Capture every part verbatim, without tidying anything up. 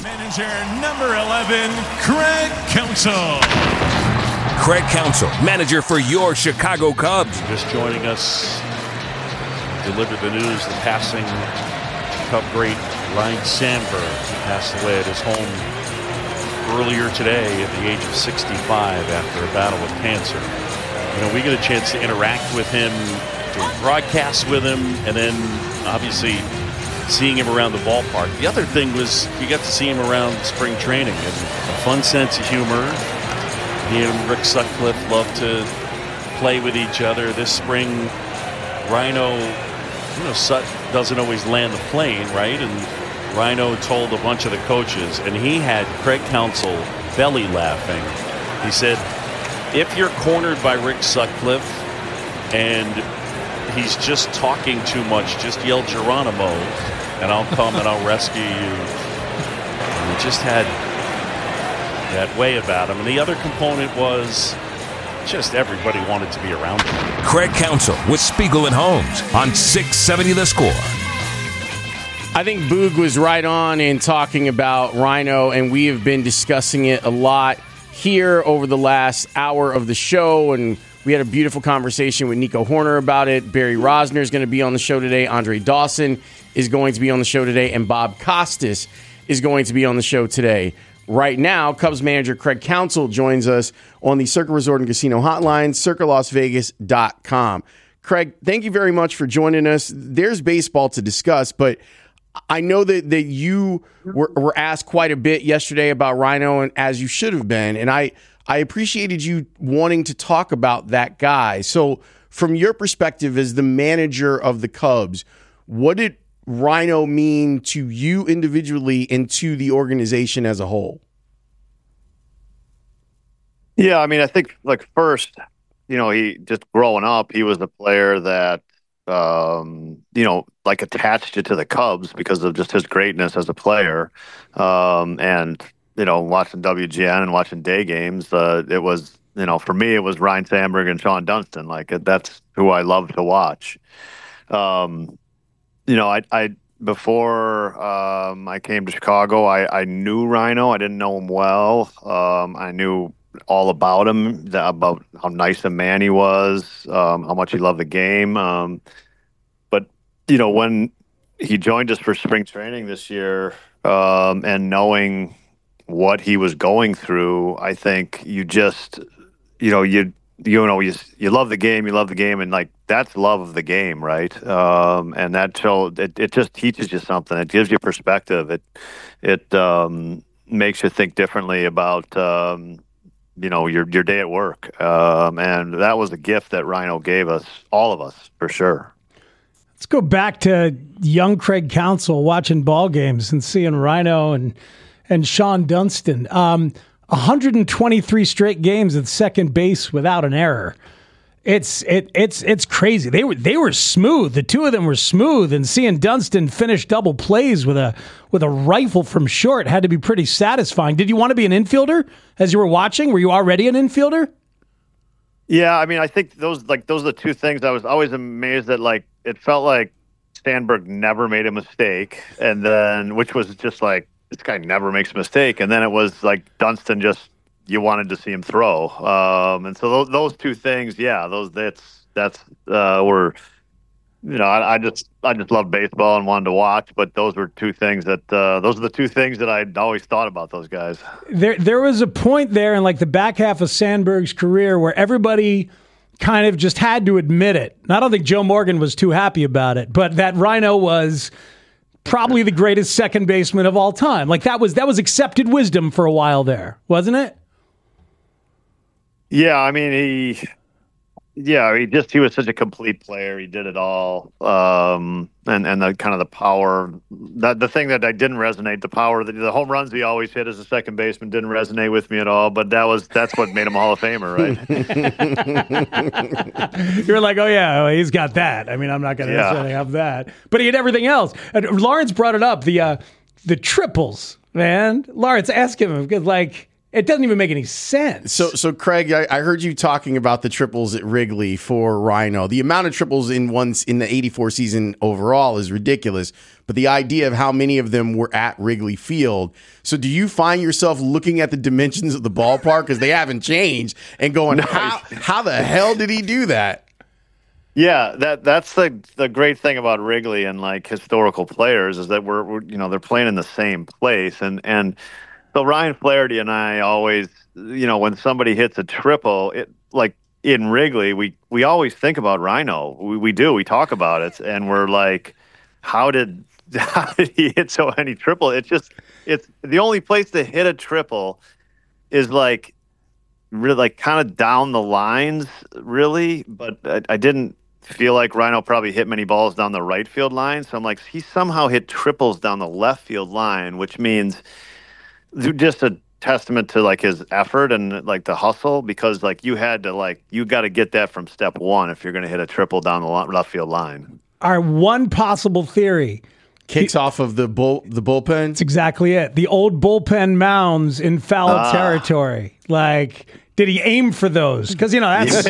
Manager number eleven, Craig Counsell. Craig Counsell, manager for your Chicago Cubs. Just joining us, delivered the news, the passing Cub great Ryne Sandberg, who passed away at his home earlier today at the age of sixty-five after a battle with cancer. You know, we get a chance to interact with him, to broadcast with him, and then obviously seeing him around the ballpark. The other thing was you got to see him around spring training, and a fun sense of humor. He and Rick Sutcliffe love to play with each other. This spring, Rhino, you know, Sut doesn't always land the plane, right? And Rhino told a bunch of the coaches, and he had Craig Counsell belly laughing. He said, if you're cornered by Rick Sutcliffe and he's just talking too much, just yell Geronimo, and I'll come and I'll rescue you. And he just had that way about him. And the other component was just everybody wanted to be around him. Craig Counsell with Spiegel and Holmes on six seventy The Score. I think Boog was right on in talking about Rhino, and we have been discussing it a lot here over the last hour of the show, and we had a beautiful conversation with Nico Horner about it. Barry Rosner is going to be on the show today. Andre Dawson is going to be on the show today, and Bob Costas is going to be on the show today. Right now, Cubs manager Craig Counsell joins us on the Circa Resort and Casino hotline, circa las vegas dot com. Craig, thank you very much for joining us. There's baseball to discuss, but I know that, that you were, were asked quite a bit yesterday about Rhino, and as you should have been, and I, I appreciated you wanting to talk about that guy. So from your perspective as the manager of the Cubs, what did Rhino mean to you individually and to the organization as a whole? Yeah, I mean, I think, like, first, you know, he just growing up, he was the player that, um, you know, like attached you to the Cubs because of just his greatness as a player. Um, and, you know, watching W G N and watching day games, uh, it was, you know, for me, it was Ryne Sandberg and Sean Dunston. Like, that's who I love to watch. Um, you know, I, I before um, I came to Chicago, I, I knew Rhino. I didn't know him well. Um, I knew all about him, the, about how nice a man he was, um, how much he loved the game. Um, but, you know, when he joined us for spring training this year, um, and knowing what he was going through, I think you just, you know, you you know, you you love the game, you love the game, and like that's love of the game, right? Um, and that show it, it just teaches you something. It gives you perspective. It it um, makes you think differently about um, you know your your day at work. Um, and that was a gift that Rhino gave us, all of us, for sure. Let's go back to young Craig Counsell watching ball games and seeing Rhino and and Sean Dunston. Um, one hundred twenty-three straight games at second base without an error. It's it it's it's crazy. They were they were smooth. The two of them were smooth, and seeing Dunston finish double plays with a with a rifle from short had to be pretty satisfying. Did you want to be an infielder as you were watching? Were you already an infielder? Yeah, I mean, I think those like those are the two things I was always amazed that. Like, it felt like Sandberg never made a mistake, and then which was just like, this guy never makes a mistake. And then it was like Dunston, just you wanted to see him throw. Um, and so those, those two things, yeah, those that's that's uh, were, you know, I, I just I just love baseball and wanted to watch. But those were two things that uh, those are the two things that I'd always thought about those guys. There there was a point there in like the back half of Sandberg's career where everybody kind of just had to admit it. And I don't think Joe Morgan was too happy about it, but that Rhino was probably the greatest second baseman of all time. Like that was that was accepted wisdom for a while there, wasn't it? Yeah, I mean he, yeah, he just he was such a complete player. He did it all, um, and and the kind of the power. That the thing that I didn't resonate, the power, the, the home runs he always hit as a second baseman didn't resonate with me at all. But that was that's what made him a Hall of Famer, right? You're like, oh yeah, well, he's got that. I mean, I'm not going to yeah. necessarily have that, but he had everything else. And Lawrence brought it up, the uh, the triples, man. Lawrence, ask him because like It doesn't even make any sense. So, so Craig, I, I heard you talking about the triples at Wrigley for Rhino. The amount of triples in once in the eighty-four season overall is ridiculous, but the idea of how many of them were at Wrigley Field. So, do you find yourself looking at the dimensions of the ballpark because they haven't changed and going, no. how how the hell did he do that? Yeah, that that's the the great thing about Wrigley and like historical players is that we're, we're you know they're playing in the same place and and. So Ryan Flaherty and I always, you know, when somebody hits a triple, it like in Wrigley, we, we always think about Rhino. We, we do. We talk about it, and we're like, how did how did he hit so many triple? It's just it's the only place to hit a triple is like really like kind of down the lines, really. But I, I didn't feel like Rhino probably hit many balls down the right field line. So I'm like, he somehow hit triples down the left field line, which means just a testament to like his effort and like the hustle because like you had to like you got to get that from step one if you're going to hit a triple down the left field line. Our one possible theory kicks he, off of the bull the bullpen. That's exactly it. The old bullpen mounds in foul ah. territory. Like, did he aim for those? Because you know that's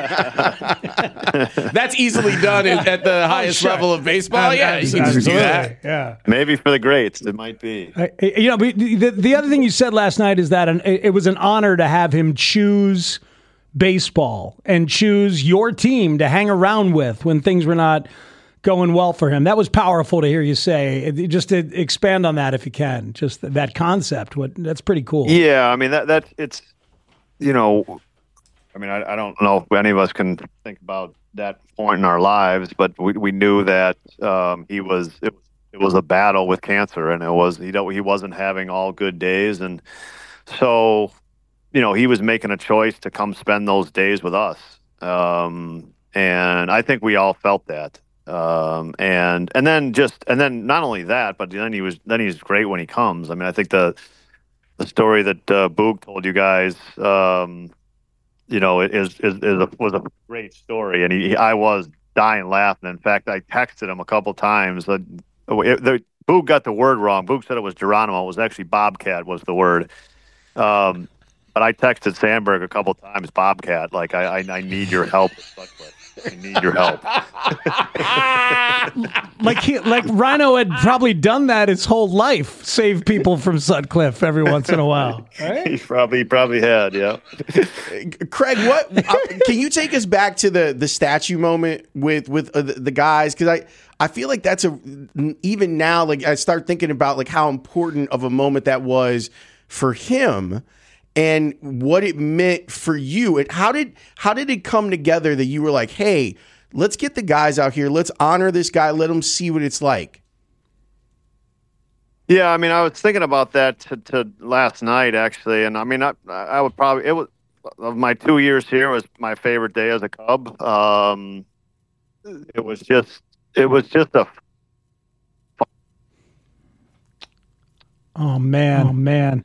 that's easily done at, at the highest oh, sure. level of baseball. Um, yeah, you can just do that. Yeah, maybe for the greats, it might be. Uh, you know, but the the other thing you said last night is that an, it was an honor to have him choose baseball and choose your team to hang around with when things were not going well for him. That was powerful to hear you say. Just to expand on that if you can. Just that concept. What that's pretty cool. Yeah, I mean that that it's. You know, I mean, I, I don't know if any of us can think about that point in our lives, but we we knew that um, he was it, it was a battle with cancer, and it was you know he wasn't having all good days, and so you know he was making a choice to come spend those days with us, um, and I think we all felt that, um, and and then just and then not only that, but then he was then he's great when he comes. I mean, I think the. The story that uh, Boog told you guys, um, you know, is is, is a, was a great story, and he, he, I was dying laughing. In fact, I texted him a couple times. Uh, it, the, Boog got the word wrong. Boog said it was Geronimo. It was actually Bobcat was the word. Um, but I texted Sandberg a couple times, Bobcat, like I, I, I need your help with Sutcliffe. I need your help. like he, like Rhino had probably done that his whole life, save people from Sutcliffe every once in a while. Right? He probably probably had, yeah. Craig, what uh, can you take us back to the the statue moment with with uh, the, the guys? Because I. I feel like that's a even now. Like I start thinking about like how important of a moment that was for him, and what it meant for you. And how did how did it come together that you were like, hey, let's get the guys out here. Let's honor this guy. Let them see what it's like. Yeah, I mean, I was thinking about that to, to last night actually, and I mean, I, I would probably it was of my two years here was my favorite day as a Cub. Um, it was just. It was just a. Oh man! Oh man!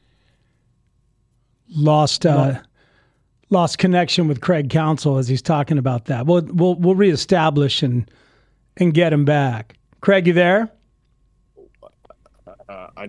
Lost, uh, lost connection with Craig Counsell as he's talking about that. We'll we'll we'll reestablish and and get him back. Craig, you there? Uh, I.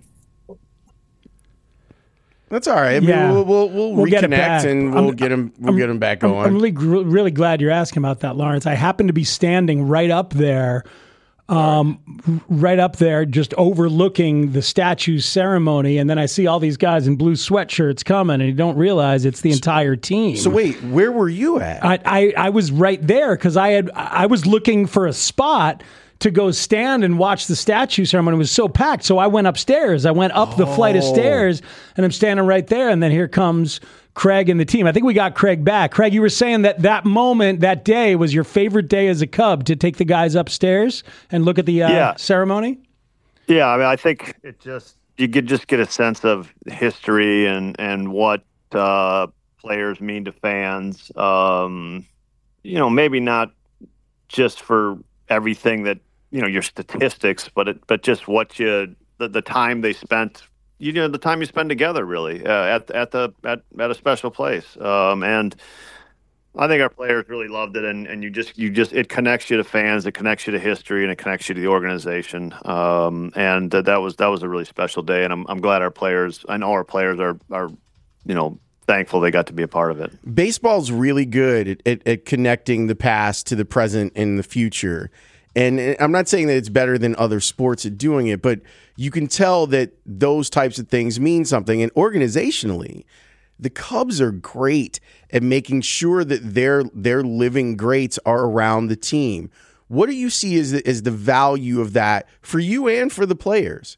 That's all right. I mean, yeah. we'll we'll, we'll, we'll reconnect and we'll I'm, get him we'll I'm, get him back going. I'm really really glad you're asking about that, Lawrence. I happen to be standing right up there, um, right up there, just overlooking the statue ceremony, and then I see all these guys in blue sweatshirts coming, and you don't realize it's the entire team. So wait, where were you at? I I, I was right there because I had I was looking for a spot to go stand and watch the statue ceremony. It was so packed. So I went upstairs. I went up oh. the flight of stairs, and I'm standing right there. And then here comes Craig and the team. I think we got Craig back. Craig, you were saying that that moment, that day, was your favorite day as a Cub to take the guys upstairs and look at the uh, yeah. ceremony? Yeah, I mean, I think it just you could just get a sense of history and, and what uh, players mean to fans. Um, you know, maybe not just for everything that, you know, your statistics, but it, but just what you, the, the time they spent, you know, the time you spend together really, uh, at, at the, at, at a special place. Um, and I think our players really loved it. And, and you just, you just, it connects you to fans, it connects you to history, and it connects you to the organization. Um, and uh, that was, that was a really special day. And I'm, I'm glad our players, I know our players are, are you know, thankful they got to be a part of it. Baseball's really good at, at, at connecting the past to the present and the future. And I'm not saying that it's better than other sports at doing it, but you can tell that those types of things mean something. And organizationally, the Cubs are great at making sure that their their living greats are around the team. What do you see as the, as the value of that for you and for the players?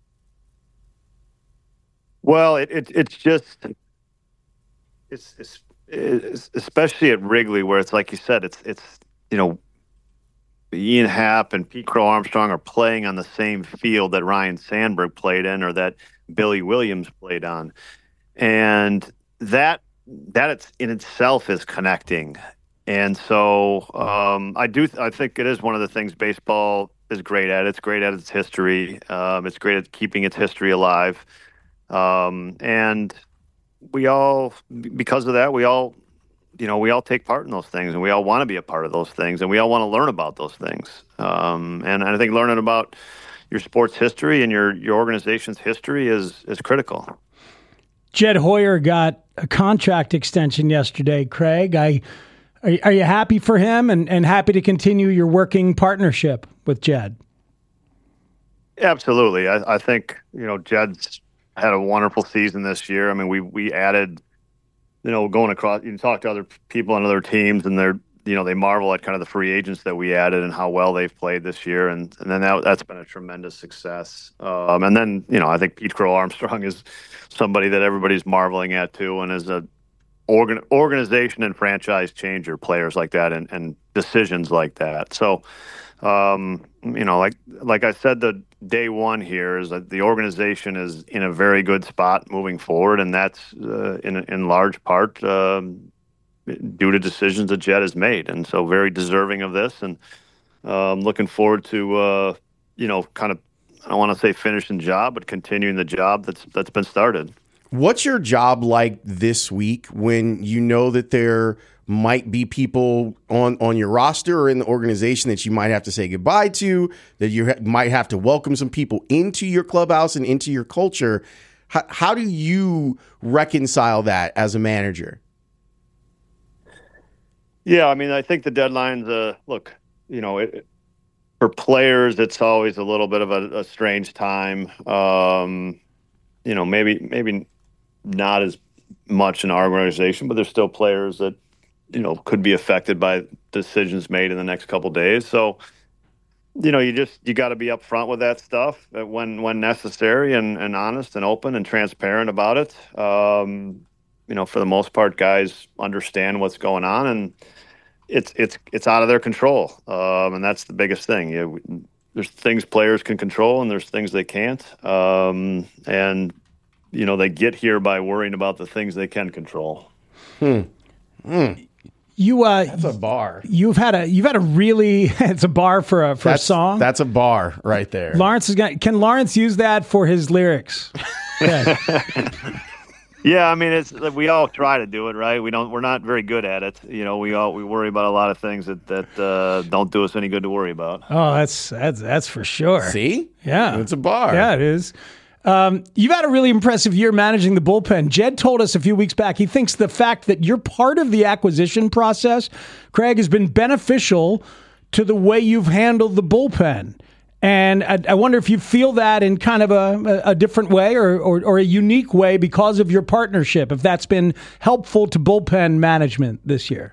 Well, it, it it's just it's, it's it's especially at Wrigley, where it's like you said, it's it's you know, Ian Happ and Pete Crow Armstrong are playing on the same field that Ryne Sandberg played in, or that Billy Williams played on, and that that it's in itself is connecting. And so um, I do. I think it is one of the things baseball is great at. It's great at its history. Um, it's great at keeping its history alive. Um, and we all, because of that, we all, you know, we all take part in those things, and we all want to be a part of those things, and we all want to learn about those things. Um, and I think learning about your sports history and your your organization's history is is critical. Jed Hoyer got a contract extension yesterday, Craig. I. Are, are you happy for him and, and happy to continue your working partnership with Jed? Absolutely. I, I think, you know, Jed's had a wonderful season this year. I mean, we we added, you know, going across, you talk to other people on other teams, and they're, you know, they marvel at kind of the free agents that we added and how well they've played this year. And, and then that, that's been a tremendous success. Um, and then, you know, I think Pete Crow Armstrong is somebody that everybody's marveling at too, and is a Organ, organization and franchise changer, players like that, and, and decisions like that. So, um, you know, like like I said, the day one here is that the organization is in a very good spot moving forward, and that's uh, in in large part um, due to decisions that Jed has made, and so very deserving of this, and um, looking forward to uh, you know, kind of, I don't want to say finishing the job, but continuing the job that's that's been started. What's your job like this week when you know that there might be people on, on your roster or in the organization that you might have to say goodbye to, that you ha- might have to welcome some people into your clubhouse and into your culture? How, how do you reconcile that as a manager? Yeah, I mean, I think the deadline's, uh, look, you know, it, for players, it's always a little bit of a, a strange time. Um, you know, maybe maybe not as much in our organization, but there's still players that, you know, could be affected by decisions made in the next couple of days. So, you know, you just, you got to be upfront with that stuff when when necessary, and, and honest and open and transparent about it. Um, you know, for the most part, guys understand what's going on, and it's it's it's out of their control, um, and that's the biggest thing. You know, there's things players can control, and there's things they can't. Um, and you know, they get here by worrying about the things they can control. Hmm. Hmm. You uh, that's a bar. You've had a you've had a really it's a bar for a for that's, a song. That's a bar right there. Lawrence is going. Can Lawrence use that for his lyrics? Yeah. Yeah, I mean, it's we all try to do it, right? We don't. We're not very good at it. You know, we all we worry about a lot of things that that uh, don't do us any good to worry about. Oh, that's that's that's for sure. See, yeah, it's a bar. Yeah, it is. Um, you've had a really impressive year managing the bullpen. Jed told us a few weeks back he thinks the fact that you're part of the acquisition process, Craig, has been beneficial to the way you've handled the bullpen. And I, I wonder if you feel that in kind of a, a different way or, or, or a unique way because of your partnership, if that's been helpful to bullpen management this year.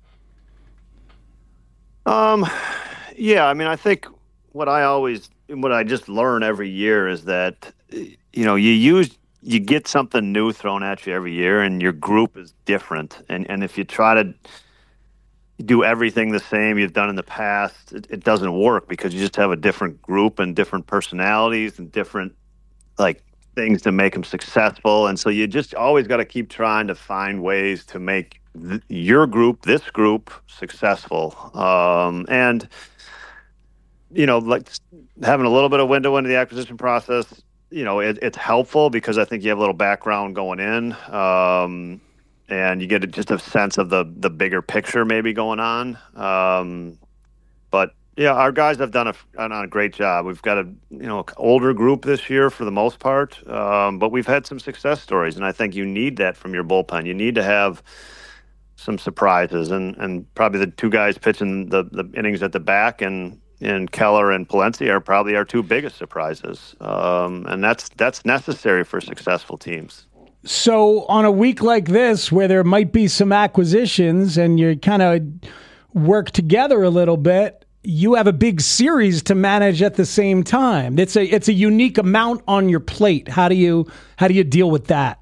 Um, yeah, I mean, I think what I always, what I just learn every year is that, you know, you use, you get something new thrown at you every year, and your group is different. And, and if you try to do everything the same you've done in the past, it, it doesn't work, because you just have a different group and different personalities and different, like, things to make them successful. And so you just always got to keep trying to find ways to make th- your group, this group, successful. Um, and, you know, like having a little bit of window into the acquisition process, you know, it, it's helpful because I think you have a little background going in, um, and you get just a sense of the the bigger picture maybe going on. Um, but Yeah, our guys have done a done a great job. We've got a you know older group this year for the most part, um, but we've had some success stories, and I think you need that from your bullpen. You need to have some surprises, and, and probably the two guys pitching the, the innings at the back, and and Keller and Palencia are probably our two biggest surprises, um, and that's that's necessary for successful teams. So on a week like this, where there might be some acquisitions, and you kind of work together a little bit, you have a big series to manage at the same time. It's a it's a unique amount on your plate. How do you how do you deal with that?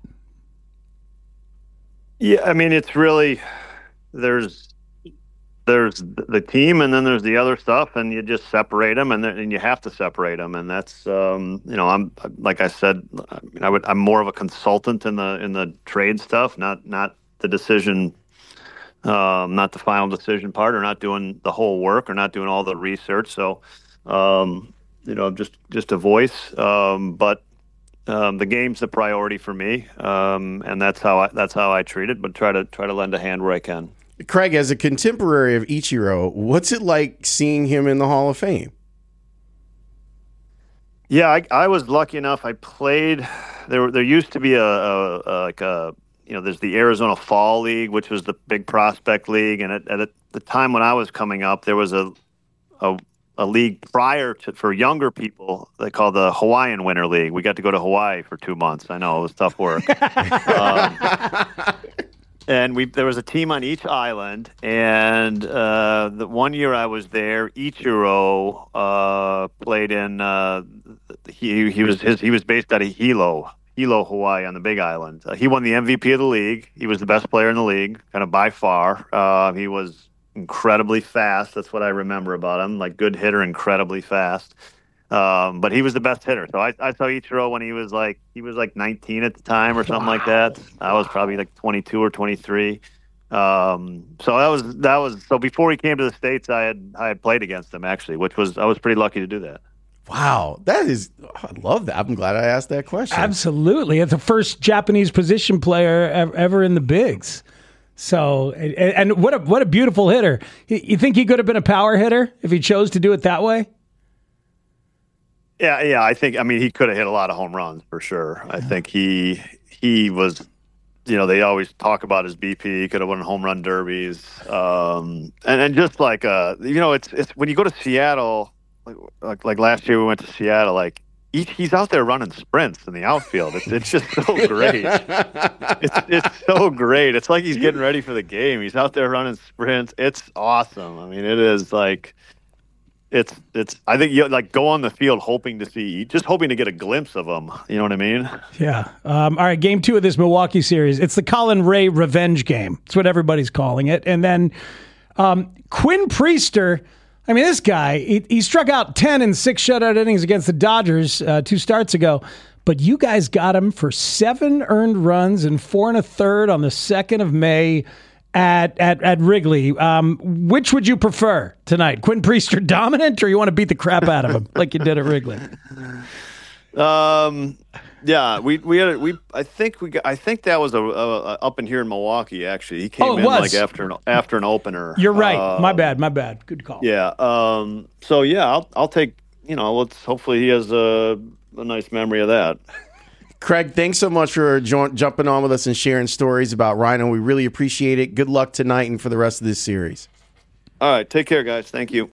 Yeah, I mean, it's really there's there's the team, and then there's the other stuff, and you just separate them, and then, and you have to separate them, and that's um, you know I'm like I said, I mean, I would I'm more of a consultant in the in the trade stuff, not not the decision. Um, not the final decision part, or not doing the whole work, or not doing all the research. So, um, you know, just just a voice. Um, but um, the game's the priority for me, um, and that's how I, that's how I treat it. But try to try to lend a hand where I can. Craig, as a contemporary of Ichiro, what's it like seeing him in the Hall of Fame? Yeah, I, I was lucky enough. I played. There there used to be a, a, a like a. You know, there's the Arizona Fall League, which was the big prospect league, and at, at the time when I was coming up, there was a a, a league prior to for younger people. They call the Hawaiian Winter League. We got to go to Hawaii for two months. I know it was tough work, um, and we there was a team on each island. And uh, the one year I was there, Ichiro uh, played in. Uh, he he was his he was based out of Hilo. Hilo, Hawaii, on the Big Island. Uh, he won the M V P of the league. He was the best player in the league, kind of by far. Uh, he was incredibly fast. That's what I remember about him. Like, good hitter, incredibly fast. Um, but he was the best hitter. So I, I saw Ichiro when he was like he was like nineteen at the time or something wow. like that. I was probably like twenty-two or twenty-three. Um, so that was that was so before he came to the States, I had I had played against him actually, which was I was pretty lucky to do that. Wow, that is, I love that. I'm glad I asked that question. Absolutely. It's the first Japanese position player ever in the bigs. So, and, and what a what a beautiful hitter. You think he could have been a power hitter if he chose to do it that way? Yeah, yeah. I think, I mean, he could have hit a lot of home runs for sure. I think he he was, you know, they always talk about his B P. He could have won home run derbies. Um, and, and just like, uh, you know, it's it's when you go to Seattle, Like, like like last year we went to Seattle, like he, he's out there running sprints in the outfield. It's it's just so great. It's it's so great. It's like he's getting ready for the game. He's out there running sprints. It's awesome. I mean, it is like it's it's. I think you like go on the field hoping to see, just hoping to get a glimpse of him. You know what I mean? Yeah. Um, all right. Game two of this Milwaukee series. It's the Colin Ray revenge game. It's what everybody's calling it. And then um, Quinn Priester. I mean, this guy, he, he struck out ten in six shutout innings against the Dodgers uh, two starts ago, but you guys got him for seven earned runs and four and a third on the second of May at at, at Wrigley. Um, which would you prefer tonight? Quinn Priester dominant, or you want to beat the crap out of him like you did at Wrigley? Um, yeah, we we had a, we I think we got, I think that was a, a, a up in here in Milwaukee actually. He came oh, in was. like after an after an opener. You're right. Um, my bad. My bad. Good call. Yeah. Um. So yeah, I'll I'll take. You know, let's hopefully he has a a nice memory of that. Craig, thanks so much for jo- jumping on with us and sharing stories about Rhino. We really appreciate it. Good luck tonight and for the rest of this series. All right. Take care, guys. Thank you.